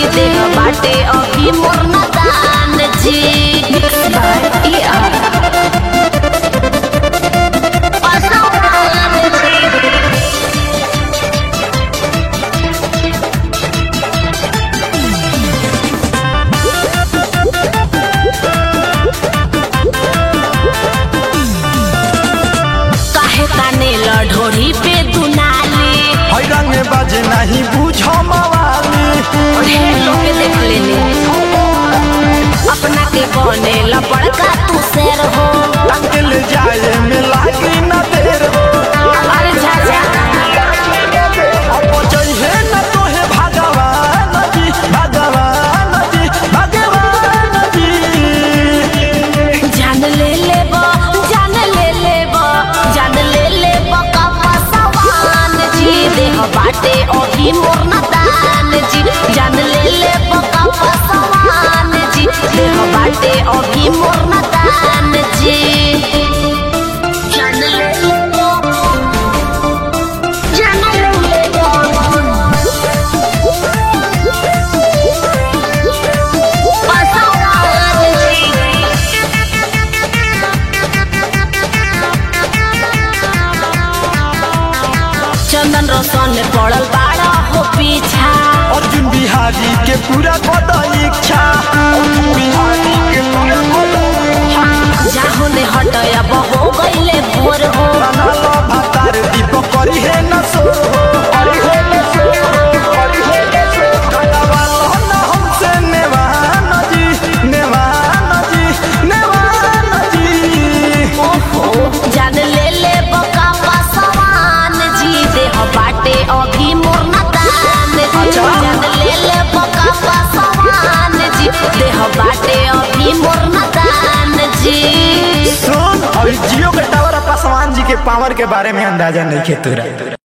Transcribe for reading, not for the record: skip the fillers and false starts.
देह बाटे अभी मोर नादान जी। काहे काने लढोरी पे दुनाली रंग बाजे नहीं बुझो मवाली ढेर लोग देख लेने अपना के बने लपड़का तू शेर हो टंग ले जाए में लागी न देर हो अरे जा जा चाहिए न तोहे भगवान जी भगवान जी भगवान जी जान ले लेबो जान ले लेबो जान ले लेबो का पसवान जी देह बाटे अभी मोर नादान जी जान ले लेबो का पसवान जी देह बाटे अभी मोर नादान जी जान ले लेबो जान ले लेबो पसवान जी। चंदन रोशन पड़ल बाड़ा हो पीछा अर्जुन बिहारी के पूरा कद इच्छा अर्जुन बिहारी के पूरा कद इच्छा जाहो ने हटया हो गईले भोर हो बनालो भातार दीप करी है न सोर हो करी है न सोर हो करी है न सोर कलावालो न हमसे नेवान जी नेवान जी नेवान जी ओहो जान ले ले बका पसवान जी देह बाटे अभी मोर नादान जी जान ले ले बका पसवान जी देह बाटे अभी मोर नादान जी। सुन और जियो के टावर पासवान जी के पावर के बारे में अंदाजा नहीं है तोरा।